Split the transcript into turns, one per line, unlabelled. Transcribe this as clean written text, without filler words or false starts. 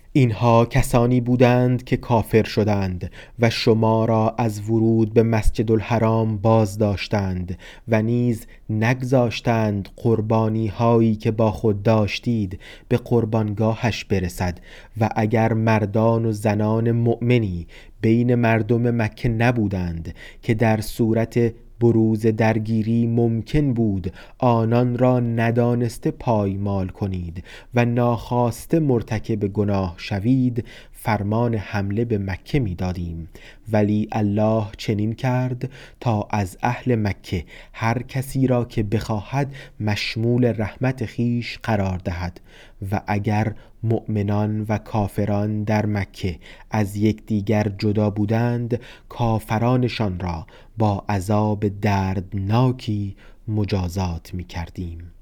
اینها کسانی بودند که کافر شدند و شما را از ورود به مسجد الحرام باز داشتند و نیز نگذاشتند قربانی هایی که با خود داشتید به قربانگاهش برسد و اگر مردان و زنان مؤمنی بین مردم مکه نبودند که در صورت بروز درگیری ممکن بود آنان را ندانسته پایمال کنید و ناخواسته مرتکب گناه شوید، فرمان حمله به مکه می دادیم، ولی الله چنین کرد تا از اهل مکه هر کسی را که بخواهد مشمول رحمت خیش قرار دهد و اگر مؤمنان و کافران در مکه از یکدیگر جدا بودند کافرانشان را با عذاب دردناکی مجازات می کردیم.